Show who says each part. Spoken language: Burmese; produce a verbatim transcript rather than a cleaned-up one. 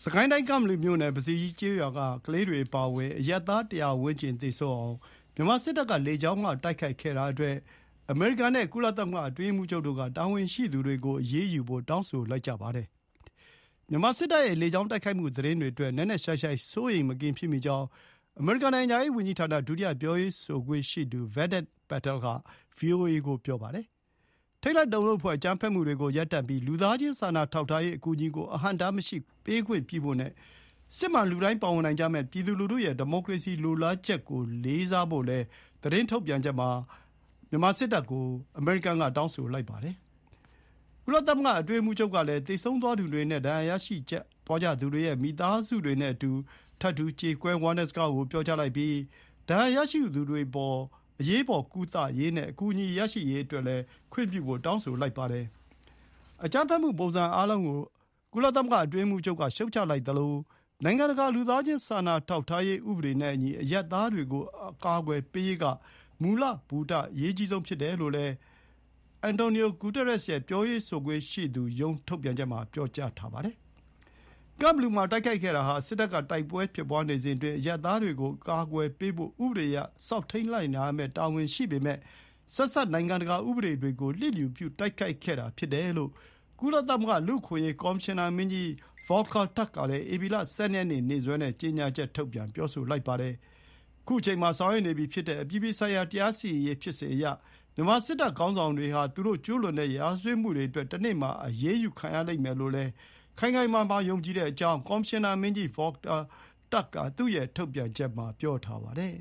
Speaker 1: စကိုင်းတိုင်းကမ္ဘလူမြို့နယ်ပစီကြီးကျေးရွာကကလေးတွေပါဝင်အရပ်သားတရားဝန်းကျင်သေဆုံးအောင်မြန်မာစစ်တပ်ကလေကြောင်းကတိုက်ခိုက်ခဲ့တာအတွက်အမေရိကန်နဲ့ကုလသမဂ္ဂအတွင်းမှုချုပ်တို့ကတာဝန်ရှိသူတွေကိုအရေးယူဖို့တောင်းဆိုလိုက်ကြပါတယ်။မြန်မာစစ်တပ်ရဲ့လေကြောင်းတိုက်ခိုက်မှုသတင်းတွေအတွက်နက်နက်ရှိုင်းရှိုင်းစိုးရိမ်မကင်းဖြစ်မိကြောင်းအမေရိကန်နိုင်ငံရေးဝန်ကြီးဌာနဒုတိယပြောရေးဆိုခွင့်ရှိသူ Vedant Patel က ဗွီအိုအေ ကိုပြောပါတယ်။ထိတ်လန့်တုန်လှုပ်ဖွယ်အကြမ်းဖက်မှုတွေကိုရပ်တန့်ပြီးလူသားချင်းစာနာထောက်ထားရေးအကူအညီကိုအဟန့်အတားမရှိပေးခွင့်ပြုဖို့နဲ့စစ်မှန်လူတိုင်းပါဝင်နိုင်ကြမယ့်ပြည်သူလူထုရဲ့ဒီမိုကရေစီလိုလားချက်ကိုလေးစားဖို့လည်းသတင်းထုတ်ပြန်ချက်မှာမြန်မာစစ်တပ်ကိုအမေရိကန်ကတောင်းဆိုလိုက်ပါတယ်။ကုလသမဂ္ဂအတွင်းမှုချုပ်ကလည်းသေဆုံးသွားသူတွေနဲ့ဒဏ်ရာရရှိကြသွားကြသူတွေရဲ့မိသားစုတွေနဲ့အတူထပ်တူကြေကွဲဝမ်းနည်းစကားကိုပြောကြားလိုက်ပြီးဒဏ်ရာရရှိသူတွေပေါ်အရေးပေါ်ကုသရေးနဲ့အကူအညီရရှိရေးအတွက်လည်းခွင့်ပြုဖို့တောင်းဆိုလိုက်ပါတယ်။အကြမ်းဖက်မှုပုံစံအားလုံးကိုကုလသမဂ္ဂအတွင်းမှုချုပ်ကရှုတ်ချလိုက်သလိုနိုင်ငံတကာလူသားချင်းစာနာထောက်ထားရေးဥပဒေနဲ့အညီအရပ်သားတွေကိုအကာအကွယ်ပေးရေးကမူလဘူတအရေးကြီးဆုံးဖြစ်တယ်လို့လည်းအန်တိုနီယိုဂူတာရက်စ်ရဲ့ပြောရေးဆိုခွင့်ရှိသူရုံးထုတ်ပြန်ချက်မှာပြောကြားထားပါတယ်။ကမ္ဘလူမှာတိုက်ခိုက်ခဲ့တာဟာစစ်တပ်ကတိုက်ပွဲဖြစ်ပွားနေစဉ်အတွင်းအရပ်သားတွေကိုကာကွယ်ပေးဖို့ဥပဒေအရစောင့်ထိန်းလိုက်နာရမယ့်တာဝန်ရှိပေမဲ့ဆက်စပ်နိုင်ငံတကာဥပဒေတွေကိုလျစ်လျူပြုတိုက်ခိုက်ခဲ့တာဖြစ်တယ်လို့ကုလသမဂ္ဂလူ့အခွင့်အရေးကော်မရှင်နာမင်းကြီး Volker Turk ကလည်းဧပြီလ ၁၂ ရက်နေ့နေ့စွဲနဲ့ကြေညာချက်ထုတ်ပြန်ပြောဆိုလိုက်ပါတယ်။ခုချိန်မှာဆောင်ရွက်နေပြီဖြစ်တဲ့အပြည်ပြည်ဆိုင်ရာတရားစီရင်ရေးဖြစ်စဉ်အရမြန်မာစစ်တပ်ခေါင်းဆောင်တွေဟာသူတို့ကျူးလွန်တဲ့ရာဇဝတ်မှုတွေအတွက်တနေ့မှာအရေးယူခံရလိမ့်မယ်လို့လည်းခိုင်ခိုင်မာမာယုံကြည်တဲ့အကြောင်းကော်မရှင်နာမင်းကြီး Volker Turk ကသူ့ရဲ့ထုတ်ပြန်ချက်မှာပြောထားပါတယ်